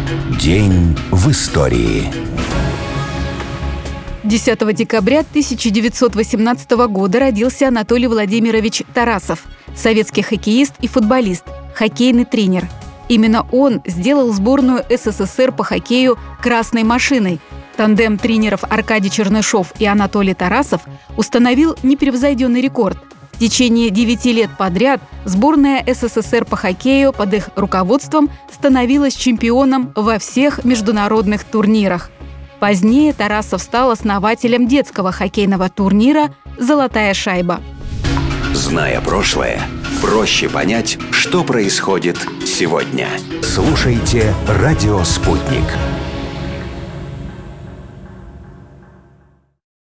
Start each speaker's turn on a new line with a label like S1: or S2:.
S1: День в истории.
S2: 10 декабря 1918 года родился Анатолий Владимирович Тарасов, советский хоккеист и футболист, хоккейный тренер. Именно он сделал сборную СССР по хоккею «красной машиной». Тандем тренеров Аркадий Чернышов и Анатолий Тарасов установил непревзойденный рекорд. В течение 9 лет подряд сборная СССР по хоккею под их руководством становилась чемпионом во всех международных турнирах. Позднее Тарасов стал основателем детского хоккейного турнира «Золотая шайба».
S1: Зная прошлое, проще понять, что происходит сегодня. Слушайте «Радио Спутник».